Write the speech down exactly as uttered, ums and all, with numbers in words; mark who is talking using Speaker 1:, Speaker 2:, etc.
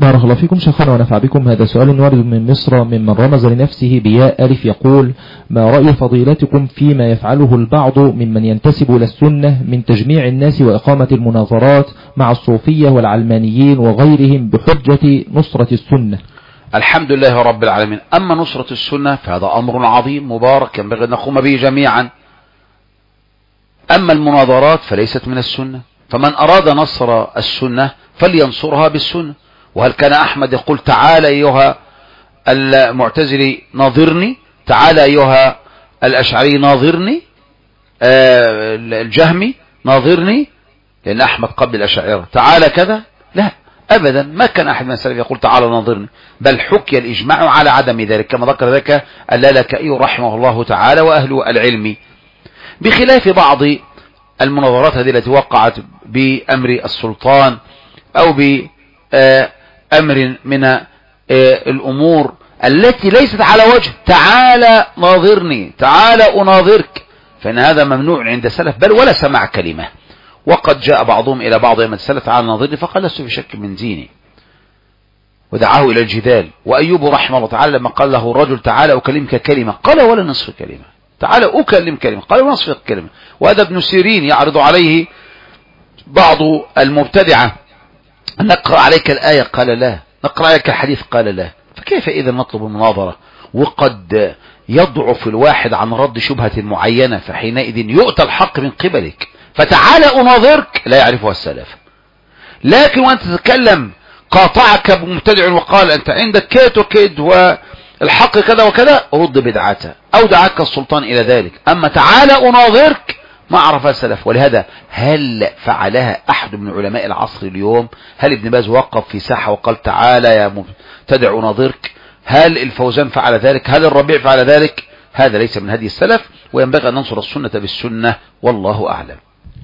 Speaker 1: بارك الله فيكم شيخنا ونفع بكم. هذا سؤال وارد من مصر ممن رمز لنفسه بياء ألف، يقول: ما رأي فضيلتكم فيما يفعله البعض ممن ينتسب إلى السنة من تجميع الناس وإقامة المناظرات مع الصوفية والعلمانيين وغيرهم بحجة نصرة السنة؟
Speaker 2: الحمد لله رب العالمين. أما نصرة السنة فهذا أمر عظيم مبارك ينبغي أن نقوم به جميعا. أما المناظرات فليست من السنة، فمن أراد نصر السنة فلينصرها بالسنة. وهل كان أحمد يقول: تعال أيها المعتزلي ناظرني، تعال أيها الأشعري ناظرني، آه الجهمي ناظرني، لأن أحمد قبل الأشاعرة تعال كذا؟ لا أبدا، ما كان أحد من السلف يقول تعال ناظرني، بل حكي الإجماع على عدم ذلك كما ذكر ذلك اللالكائي رحمه الله تعالى وأهل العلم، بخلاف بعض المناظرات هذه التي وقعت بأمر السلطان أو بأمر من الأمور التي ليست على وجه تعال ناظرني، تعال أناظرك، فإن هذا ممنوع عند السلف بل ولا سمع كلمة. وقد جاء بعضهم إلى بعض من السلف: تعال ناظرني، فقال: لست في شك من ديني، ودعاه إلى الجدال. وأيوب رحمه الله تعالى لما قال له الرجل: تعال أكلمك كلمة، قال: ولا نصف كلمة. تعال أكلم كلمة، قال: ولا نصف كلمة. وهذا ابن سيرين يعرض عليه بعض المبتدعة: نقرأ عليك الآية، قال: لا. نقرأ عليك الحديث، قال: لا. فكيف إذا نطلب المناظرة وقد يضعف الواحد عن رد شبهة معينة، فحينئذ يؤتى الحق من قبلك، فتعال أناظرك لا يعرفها السلف. لكن وأنت تتكلم قاطعك مبتدع وقال أنت عندك كيت وكيد والحق كذا وكذا، رد بدعته أو دعاك السلطان إلى ذلك. أما تعال أناظرك ما عرفها السلف. ولهذا هل فعلها أحد من علماء العصر اليوم؟ هل ابن باز وقف في ساحة وقال تعال يا مبتدع أناظرك؟ هل الفوزان فعل ذلك؟ هل الربيع فعل ذلك؟ هذا ليس من هدي السلف، وينبغي أن ننصر السنة بالسنة، والله أعلم.